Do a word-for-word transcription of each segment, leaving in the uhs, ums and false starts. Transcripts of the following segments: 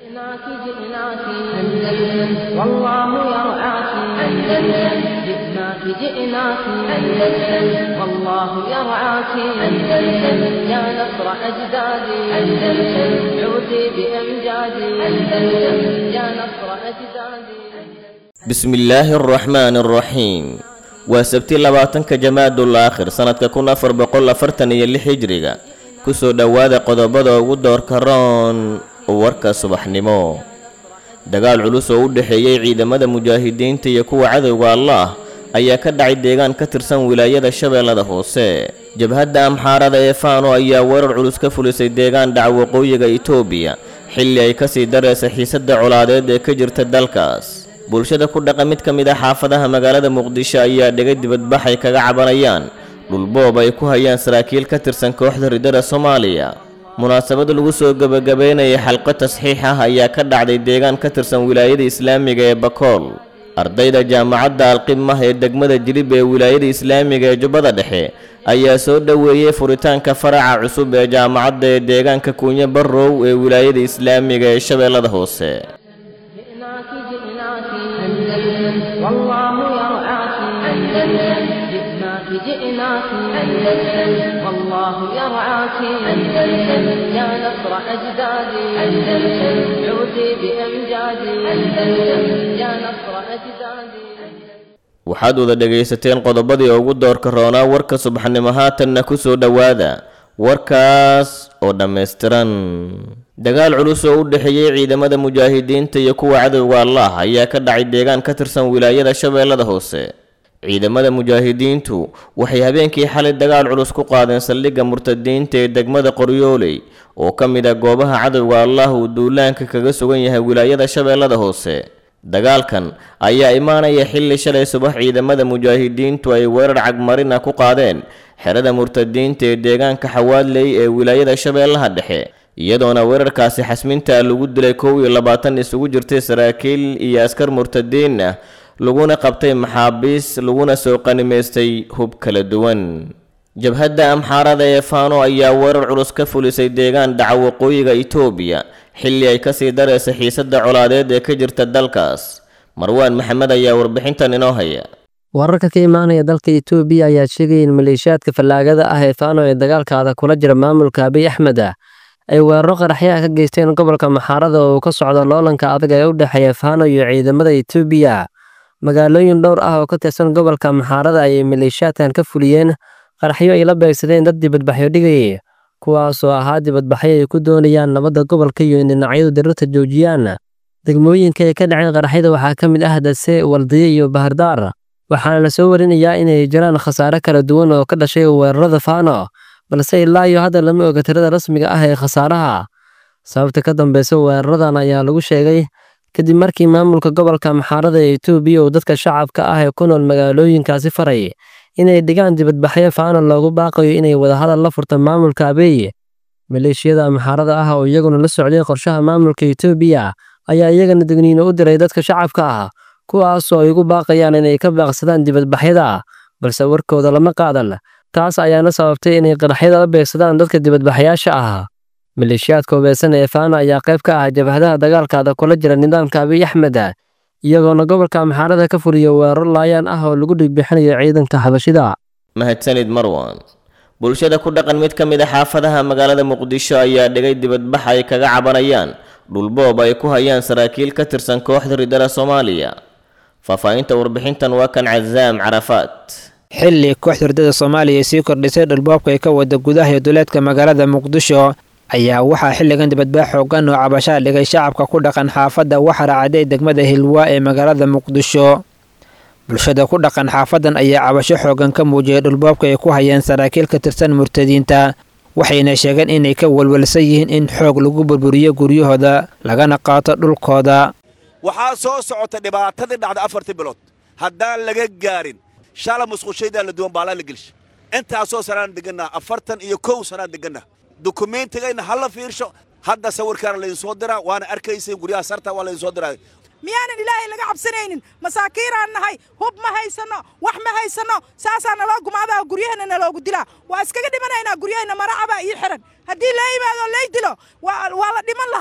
جئناك جئناك أندلس والله يرعاك أندلس جئناك جئناك أندلس والله يرعاك أندلس يا نصر أجدادي أندلس عودي بأمجادي أندلس يا نصر أجدادي بسم الله الرحمن الرحيم وسبتي لباتنك جماد الآخر سنة كنا فربقل فرتني اللي حجريغا كسو دواد قضبضا ودور كران warka subaxnimo dagaal culus oo u dhaxeeyay ciidamada mujaahidiinta iyo kuwa cadawga Allah ayaa ka dhacay deegaan ka tirsan wilaayada Shabeellada Hoose jabhadda Amxaarada ee Faano ayaa weerar culus ka fulisay deegaan dhaca waqooyiga Itoobiya xilli ay ka sii dareysay xiisadda colaadeed ee ka jirta dalkaas bulshada ku dhaqan mid ka mid ah xaafadaha magaalada Muqdisho ayaa dhigay dibadbax ay kaga cabanayaan dhul boob ay ku hayaan saraakiil ka tirsan kooxda ridada Soomaaliya munaasabad lagu soo gabagabeynay xalqo tasxiix ah ayaa ka dhacday deegaan ka tirsan wilaayada islaamiga ee Bakool ardayda jaamacadda Al-Qimah ee degmada Jilib ee wilaayada islaamiga ee Jubbada Dhexe ayaa soo dhaweeyay furitaanka faraca cusub ee jaamacadda ee deegaanka Kunya Barrow ee wilaayada islaamiga ee Shabeellada Hoose جئناك أندلس والله يرعاك أندلس يا نصر أجدادي أندلس عودي بأمجادي أندلس يا نصر أجدادي waxaad wada dhageysateen qodobadii ugu doorka roonaa warka subaxnimo haatanna ku soo dhawaada warkaas oo dhameystiran dagaal culus oo u dhaxeeyay ciidamada mujaahidiinta iyo kuwa cadawga Allah ayaa ka dhacay deegaan ka tirsan wilaayada Shabeellada Hoose ciidamada mujaahidiintu waxay habeenkii xalay dagaal culus ku qaadeen saldhigga murtadiinta ee degmada Qoryooley oo ka mid ah goobaha cadawga Allah uu duulaanka kaga sugan yahay wilaayada Shabeellada Hoose dagaalkan ayaa imaanaya xilli shalay subax ciidamada mujaahidiintu ay weerar cagmarin ah ku qaadeen xerada murtadiinta ee deegaanka Xawaadley ee wilaayada Shabeellaha Dhexe iyadoona weerarkaasi xasminta lagu dilay kow iyo labaatan isugu jirtay saraakiil iyo askar murtadiin ah laguna qabtay maxaabiis laguna soo qanimeystay hub kala duwan jabhadda Amxaarada ee Faano ayaa weerar culus ka fulisay deegaan dhaca waqooyiga Itoobiya xilli ay ka sii dareysay xiisadda colaadeed ee ka jirta dalkaas Marwaan Maxamed ayaa warbixintan inoo haya wararka ka imaanaya dalka Itoobiya ayaa sheegay in maleeshiyaadka fallaagada ah ee Faano ee dagaalkaada kula jira maamulka Abiy Ahmed ay weeraro qaraxyo ka geysteen gobolka Amxaarada oo ka socda loolanka adag ee u dhaxeeya Faano iyo ciidamada Itoobiya magaalooyin dhowr ah oo ka tirsan gobolka Amxaarada ay maleeshiyaadkan ka fuliyeen qaraxyo ay la beegsadeen dad dibadbaxyo dhigay kuwaas oo ahaa dibadbaxyo ay ku doonayaan nabadda gobolka iyo in dhinacyadu dirirta joojiyaan degmooyinka ay ka dhaceen qaraxyada waxaa ka mid ah Dase Waldiye iyo Bahardaar waxaana la soo warinayaa inay jiraan khasaare kala duwan oo ka dhashay weerarada Faano balse ilaa iyo hadda lama oga tirada rasmiga ah ee khasaaraha sababta ka dambeysa weeraradan ayaa lagu sheegay kadib markii maamulka gobolka Amxaarada ee Itoobiya oo dadka shacabka ah ee ku nool magaalooyinkaasi faray inay dhigaan dibadbaxyo Faano loogu baaqayo inay wada hadal la furtaan maamulka Abiy maleeshiyada Amxaarada ah oo iyaguna la socday qorshaha maamulka Itoobiya ayaa iyagana digniino u diray dadka shacabka ah kuwaas oo ay ugu baaqayaan inay ka baaqsadaan dibadbaxyada balse warkooda lama qaadan taas ayaana sababtay inay qaraxyada la beegsadaan dadka dibadbaxyaasha ah maleeshiyaadka hubeysan ee Faano ayaa qayb ka ah jabhadaha dagaalkaada kula jira nidaamka Abiy Ahmed iyagoona gobolka Amxaarada ka fuliyo weerar laayaan ah oo lagu dhigbixinayo ciidanka xabashida mahadsanid Marwan bulshada ku dhaqan mid ka mid ah xaafadaha magaalada Muqdisho ayaa dhigay dibadbax ay kaga cabanayaan dhul boob ay ku hayaan saraakiil ka tirsan kooxda ridada Soomaaliya faafahinta warbixintan waa kan Cazaam Carafaat xilli kooxda ridada Soomaaliya si kordhisay dhul boobka ay ka wada gudaha iyo duleedka magaalada Muqdisho ayaa waxaa xilligan dibadbax xoogan oo cabasho dhigay shacabka ku dhaqan xaafadda waxara caday degmada Hilwa ee magaalada Muqdisho bulshada ku dhaqan xaafadan ayaa cabasho xoogan ka muujiyay dhulboobka ay ku hayaan saraakiil ka tirsan murtadiinta waxayna sheegeen inay ka walwalsan yihiin in xoog lagu burburiyo guryahooda lagana qaato dhulkooda waxaa soo socota dhibaatadii dhacday afartii bilood haddaan laga gaarin shala musqushayda la duwan baalaa la gelish intaasoo sanaan deganaa afartan iyo kow sanaan deganaa dukumeentigaina hala fiirsho hadda sawirkaana laydin soo diraa waana arkaysay guryaha sarta waa laydin soo diraa miyaanan ilaahay laga cabsanaynin masaakiiraan nahay hub ma haysano wax ma haysano saasaa naloo gumaadaa guryahana naloogu dilaa waa iskaga dhimanaynaa guryahana maracaba iyo xiran haddii la yimaado lay dilo waa la dhiman lahaa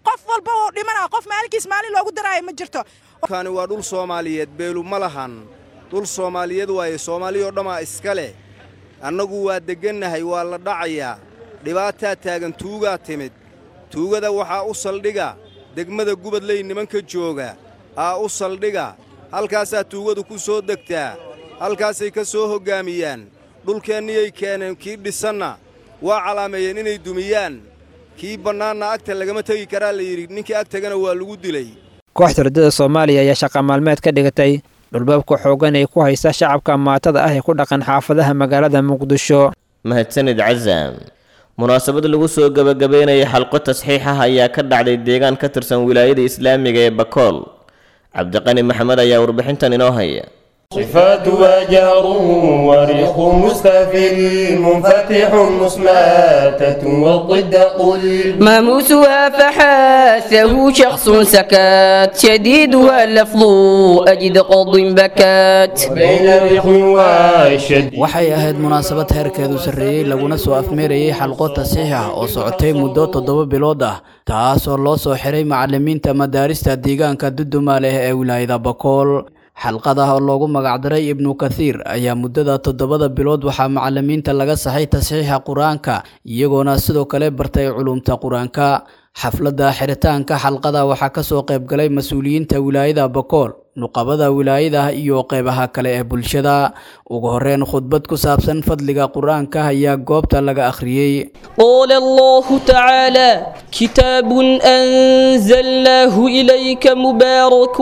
qof walba oo dhimana qof maalinkiis maalin loogu daraayo ma jirto kani waa dhul Soomaaliyeed beelu ma lahan dhul Soomaaliyeed waaye Soomaaliyo dhama iska leh annagu waa degannahay waa la dhacayaa dhibaato taagan tuuga timid tuugada waxa u saldhiga degmada gubadley nimanka jooga aa u saldhiga halkaas tuugadu ku soo degtaa halkaas ay ka soo hogaamiyaan dhulkeennii keeneen kii dhisanna waa calaameeyeen inay dumiyaan kii bannaana agta lagama tagi karaa la yiri ninkii ag tagana waa lagu dilay kooxda ardada Soomaaliya ayaa shaqo maalmeed ka dhigatay dhulbaabka xoogan ay ku haysta shacabka maatada ah ee ku dhaqan xaafadaha magaalada Muqdisho mahadsanid Azam munaasabad lagu soo gabagabeynay xalqo tasxiix ah ayaa ka dhacday deegaan ka tirsan wilaayada Islaamiga ee Bakool Cabdiqani Maxamed ayaa warbixintan inoo haya صفات وجهر وريق مستفل منفتح مصماتة والضد قل ماموسها فحاسه شخص سكات شديدها اللفظ أجد قض بكات بين الريق والشد waxay ahayd munaasabad heerkeedu sareeyay laguna soo afmeerayay xalqo tasiix ah oo socotay muddo toddoba bilood ah taas oo loo soo xiray macallimiinta madaarista deegaanka Dudumaale ee wilaayada Bakool xalqada oo loogu magac daray Ibn Kathir ayaa muddada toddobada bilood waxaa macallimiinta laga saxay tasiixa Quraanka iyagoona sidoo kale bartay culumta Quraanka xafladda xiritaanka xalqada waxaa ka soo qayb galay mas'uuliyiinta wilaayada Bakool nuqabada wilaayada iyo qaybaha kale ee bulshada ugu horeen khudbad ku saabsan fadliga Quraanka ayaa goobta laga akhriyay قال الله تعالى كتاب أنزلناه إليك مبارك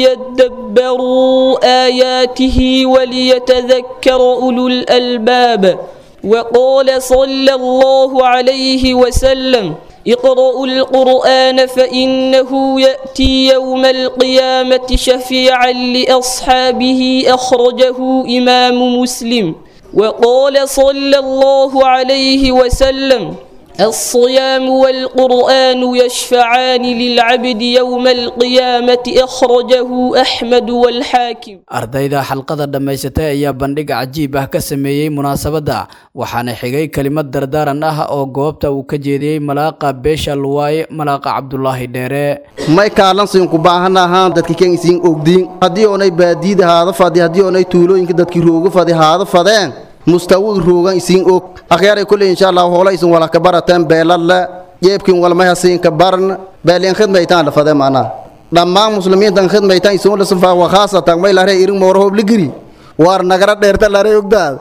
ليدبروا آياته وليتذكر أولو الألباب وقال صلى الله عليه وسلم اقرأوا القرآن فإنه يأتي يوم القيامة شفيعا لأصحابه أخرجه إمام مسلم وقال صلى الله عليه وسلم الصيام والقرآن يشفعان للعبد يوم القيامة أخرجه أحمد والحاكم ardayda xalqada dhamaysatay ayaa bandhig cajiib ah ka sameeyay munaasabada waxaana xigay kalimad dardaaran ah oo goobta uu ka jeediyay malaaqa beesha luwaaye malaaqa Cabdullaahi Dheere may kaalan siin ku baahanahay dadka keenaysiin ogdiin hadii oonay baadiida haada fadhi hadii oonay tuulooyinka dadkii rooga fadhi haada fadeen mustawi roogan isiin og akhyaaray kulli insha Allah hoolaysan wala ka barataan beelalla jeebkin wala ma hasiin ka baran beeleen khidmaytaan la faday maana dhammaan muslimiintan khidmaytaan isoo la safaa wa khaasatan may la reerin mooro hoob ligri war nagara dheerta la reeyogdaad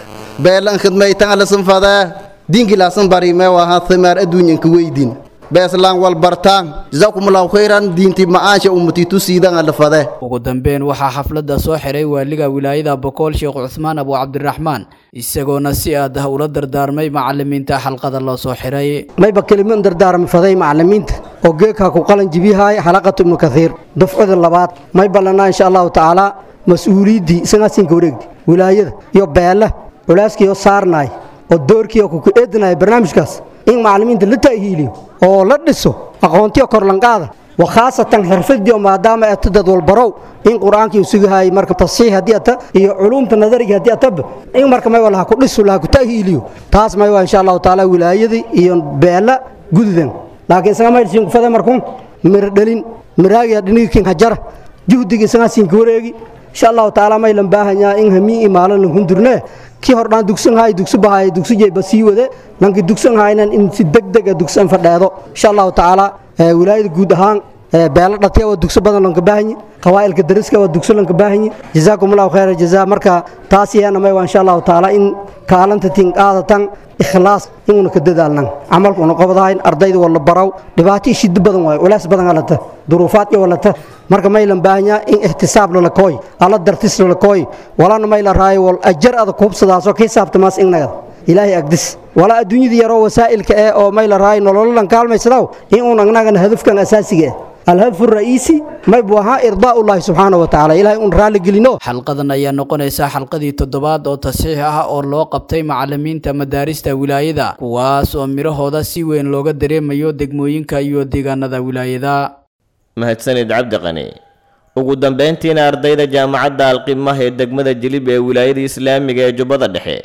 beelan khidmaytaan la sanfada diinki la san bari ma waa thimar adduunyanka weydin beeslaan wal bartaan jazakumullahu khairan diinti maasha ummati tusiidan la faday ugu dambeyn waxa xafladda soo xiray waaliga wilaayada Bakool Sheekh Uthman Abu Abdurrahman isagoona si aad ah ula dardaarmay macallimiinta xalqada loo soo xiray mayba kalimaan dardaarmay faday macallimiinta oo geeka ku qalan jibihay xalaqatu Ibn Kathir dafcada labaad may balana insha Allah taala mas'uuliyadi sanadkiin wareegdi wilaayada iyo beela culaaskiyo saarnay oo doorkiyo ku eednay barnaamijkaas in macallimiinta la taahiiliyo oo la dhiso aqoontiyo kor lanqaada وخاصة حرفدي ومادام أتدد والبرو إن قرآن كي يسويها مركب تصحيح هدي أتا هي علوم النظرية هدي أتب إن مركب ما يقولها كل سلا كتاهيليو تاس ما يقول إن شاء الله تعالى ولاية دي إيون بيلا جودن لكن سامع يسون فدا مركون مردلين مراجع دنيا كين هجر جهدي كسنا سينكوريجي إن شاء الله تعالى ما يلمباهنيا إن همي إمالا لهندرنا كي هردان دكسن هاي دكسو بهاي دكسو جاي بسيو ده لكن دكسن هاي نن إن سدق دق دكسن فدايدو إن شاء الله تعالى ولاية جود هان beela dhatiya waa dugso badan lanka baahanyi qawaa'ilka dariska waa dugso lanka baahanyi jazaakumullahu khayra jazaa marka taas iyana may waa insha Allah taala in kaalanta tin qaadatan ikhlaas inuu ka dadaalnan amalku uu qabadayn ardayda wala baraw dhibaato shid badan way ulaas badan alata duruufaad iyo walata marka may lan baahanya in ihtisaab la kooy ala dartis la kooy wala may la raayo wal ajr ada kuubsadaasoo ka xisaabtamaas inaga ilaahay agdis wala adduunyada yaro wasaa'ilka ee oo may la raayo nolol lan kaalmaysadow in uu nagnagan hadafkan asaasiga الهدف الرئيسي ما يبغاها إرضاء الله سبحانه وتعالى إلهي أن رالي قلينو xalqadan ayaa noqonaysa xalqadii toddobaad oo tasiix ah oo loo qabtay macallimiinta madaarista wilaayada kuwaas oo mirahooda si weyn looga dareemayo degmooyinka iyo deegaanada wilaayada mahadsanid Cabdi Qani ugu dambeyntiina ardayda jaamacadda Alqimah ee degmada Jilib ee wilaayada Islaamiga ee Jubbada Dhexe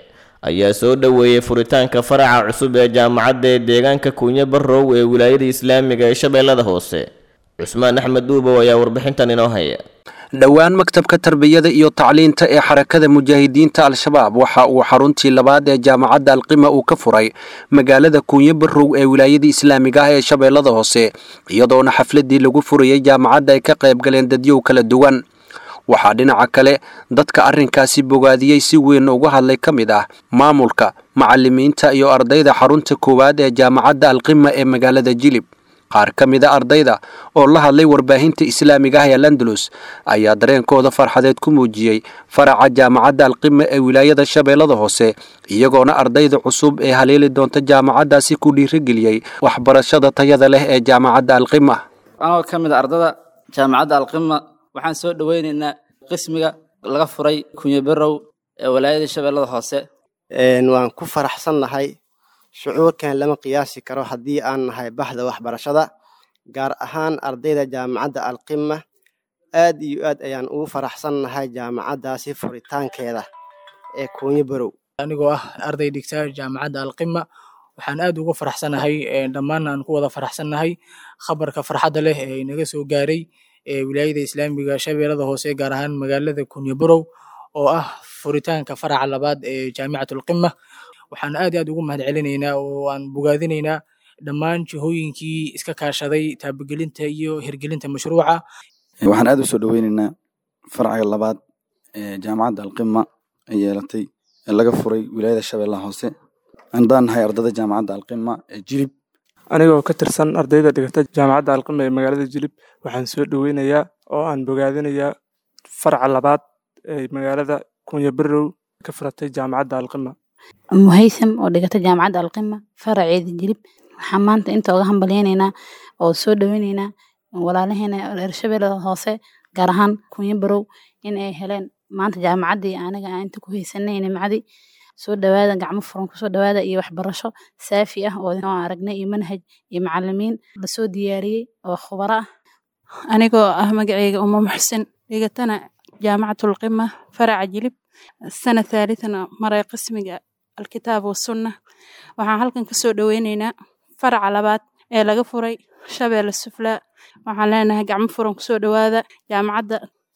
ayaa soo dhoweeyey furitaanka faraca cusub ee jaamacadda ee deegaanka Kunya Barrow ee wilaayada Islaamiga ee Shabeellada Hoose. Cusmaan Axmed Duubo ayaa warbixintan inoo haya. dhowaan maktabka tarbiyada iyo tacliinta ee xarakada mujaahidiinta al-shabaab waxa uu xaruntii labaad ee jaamacadda alqima uu ka furay magaalada Kunya Barrow ee wilaayada Islaamiga ah ee Shabeellada Hoose, iyadoona xafladii lagu furayay jaamacadda ay ka qayb galeen dadyow kala duwan. waxaa dhinaca kale dadka arrinkaasi bogaadiyey si weyn uga hadlay ka mid ah maamulka, macallimiinta iyo ardayda xarunta koowaad ee jaamacadda alqima ee magaalada Jilib. qaar ka mid ah ardayda oo la hadlay warbaahinta Islaamiga ah ee Landulus ayaa dareenkooda farxadeed ku muujiyey faraca jaamacadda alqima ee wilaayada Shabeellada Hoose, iyagoona ardayda cusub ee haleeli doonta jaamacaddaasi ku dhiirigeliyey waxbarashada tayada leh ee jaamacadda alqima. anoo ka mid ah ardada jaamacadda alqima waxaan soo dhaweynaynaa qismiga laga furay Kunya Barrow ee wilaayada Shabeellada Hoose. een waan ku faraxsanahay shucuurkan lama qiyaasi karo haddii aan nahay baxda waxbarashada, gaar ahaan ardayda jaamacadda alqima. aad iyo aad ayaan ugu faraxsanahay jaamacaddaasi furitaankeeda ee Kunya Barrow. anigoo ah arday dhigta jaamacadda alqima waxaan aad ugu faraxsanahay dhammaan aan ku wada faraxsanahay khabarka farxadda leh ee inaga soo gaaray ee wilaayada Islaamiga Shabeellada Hoose, gaar ahaan magaalada Kunya Barrow oo ah furitaanka faraca labaad ee jaamacadda alqima. waxaan aad aad ugu mahadcelinaynaa oo aan bogaadinaynaa dhammaan jihooyinkii iska kaashaday taabagelinta iyo hirgelinta mashruuca. waxaan aad u soo dhaweynaynaa faraca labaad ee jaamacadda alqima ay yeelatay ee laga furay wilaayada Shabeellaha Hoose. andaan nahay ardada jaamacadda alqima ee Jilib. anigoo ka tirsan ardayda dhigata jaamacadda alqima ee magaalada Jilib, waxaan soo dhaweynayaa oo aan bogaadinayaa faraca labaad ee magaalada Kunya Barrow ka furatay jaamacadda alqima. muhaysam oo dhigata jaamacadda alqima faraceeda Jilib. waxaan maanta inta uga hambalyeynayna oo soo dhaweynaynaa walaalaheena reer Shabeellada Hoose, gaar ahaan Kunya Barrow, in ay heleen maanta jaamacaddii anaga aan inta ku haysanay nimcadi. soo dhawaada, gacmo furan ku soo dhawaada, iyo waxbarasho saafi ah oo aan aragnay, iyo manhaj iyo macallimiin la soo diyaariyey oo khubaro ah. anigoo ah magacayga Umma Muxsin, dhigatana jaamacatul qima faraca Jilib, sana thalithana maray qismiga alkitaab والسنة. waxaan halkan ka soo dhaweynaynaa faraca labaad ee laga furay Shabeelle Sufla. waxaan leenahay gacmo furan ku soo dhawaada jaamacadda.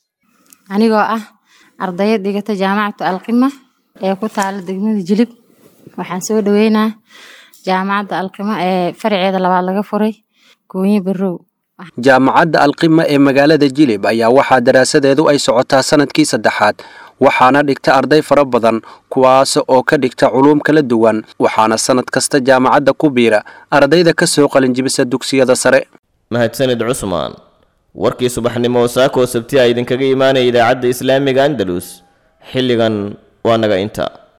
anigoo ah ardayad dhigata jaamacadda alqima ee ku taala degmada Jilib, waxaan soo dhaweynaa jaamacadda alqima ee faraceeda labaad laga furay Kunya Barrow. jaamacadda alqima ee magaalada Jilib ayaa waxaa daraasadeedu ay socotaa sanadkii saddexaad, waxaana dhigta arday fara badan kuwaas oo ka dhigta culuum kala duwan, waxaana sanad kasta jaamacadda ku biira ardayda ka soo qalinjibisa dugsiyada sare. mahadsanid Cusmaan. warkii subaxnimo oo saako sabti ay idinkaga imaanay idaacadda Islaamiga Andalus xilligan waa naga inta.